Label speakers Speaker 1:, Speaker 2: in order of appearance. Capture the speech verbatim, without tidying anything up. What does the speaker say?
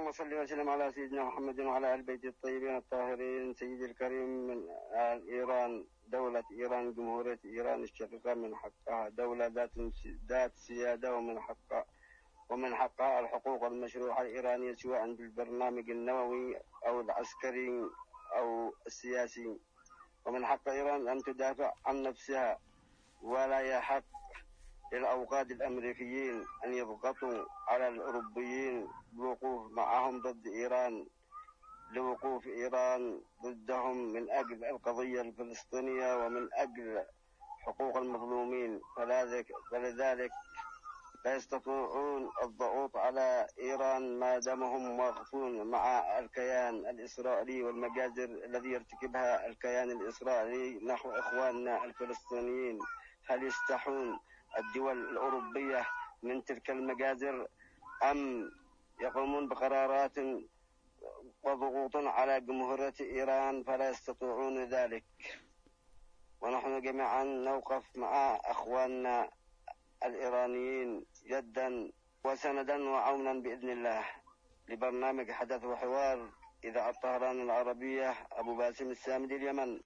Speaker 1: اللهم صل وسلم على سيدنا محمد وعلى آل بيت الطيبين الطاهرين. سيدي الكريم، من آل إيران، دولة إيران، جمهورية إيران الشقيقة، من حقها دولة ذات ذات سيادة، ومن حقها ومن حقها الحقوق المشروعة الإيرانية، سواء بالبرنامج النووي أو العسكري أو السياسي. ومن حق إيران أن تدافع عن نفسها، ولا يحق للأوقات الأمريكيين أن يضغطوا على الأوروبيين بالوقوف معهم ضد إيران، لوقوف إيران ضدهم من أجل القضية الفلسطينية ومن أجل حقوق المظلومين. فلذلك لا يستطيعون الضغوط على إيران ما دامهم واقفون مع الكيان الإسرائيلي والمجازر الذي يرتكبها الكيان الإسرائيلي نحو إخواننا الفلسطينيين. هل يستحون الدول الأوروبية من تلك المجازر، أم يقومون بقرارات وضغوط على جمهورية إيران؟ فلا يستطيعون ذلك. ونحن جميعا نوقف مع أخواننا الإيرانيين يدا وسندا وعونا بإذن الله. لبرنامج حدث وحوار، إذاعة طهران العربية، أبو باسم السامدي، اليمن.